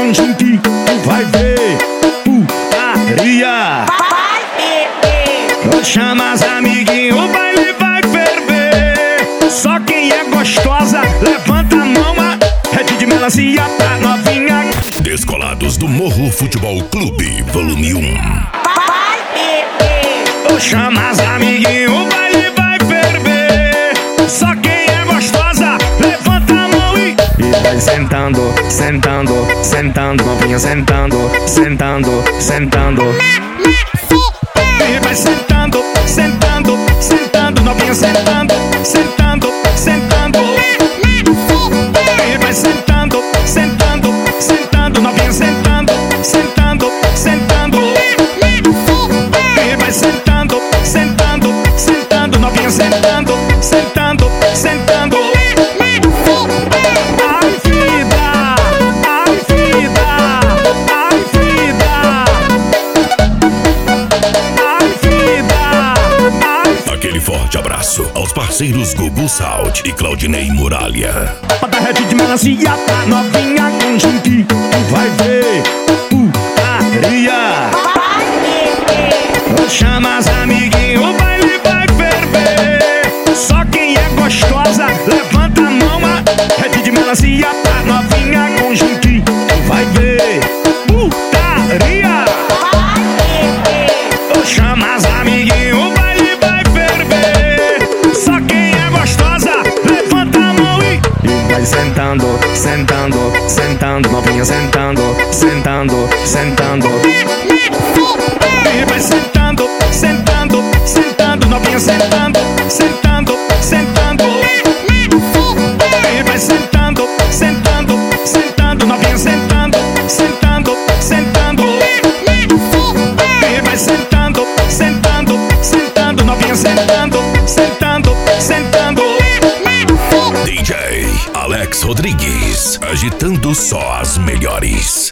juntinho, tu vai ver putaria. Chama as amiguinhos, o baile vai ferver. Só quem é gostosa, levanta a mão, rede de melancia pra novinha. Descolados do Morro Futebol Clube, volume 1. Chama as amiguinhos, o baile vai ferver. Só quem é gostosa, levanta a mão e vai sentando, sentando, sentando, novinha sentando, sentando, sentando. E vai sentando, sentando, sentando, novinha sentando, sentando, sentando. E vai sentando, sentando, sentando, novinha sentando, sentando, sentando. E vai sentando, sentando, sentando, novinha sentando, sentando, sentando. Ai vida, ai vida, ai vida, ai vida. Aquele forte abraço aos parceiros Gugu Salt e Claudinei Muralha. Bota rede de melancia pra novinha com juntinho, tu vai ver putaria. Chama as amiguinhos, o baile vai ferver. Só quem é gostosa, levanta a mão, rede de melancia pra novinha com juntinho, tu vai ver putaria. Chama as amiguinhos, o baile vai ferver. Só quem é gostosa, levanta a mão e vai sentando, sentando, sentando, novinha sentando, sentando, sentando. E vai sentando, sentando, sentando, novinha sentando, sentando, sentando. E vai sentando, sentando, sentando, novinha sentando, sentando, sentando. E vai sentando, sentando, sentando, novinha sentando, sentando, sentando. DJ Alex Rodrigues, agitando só as melhores.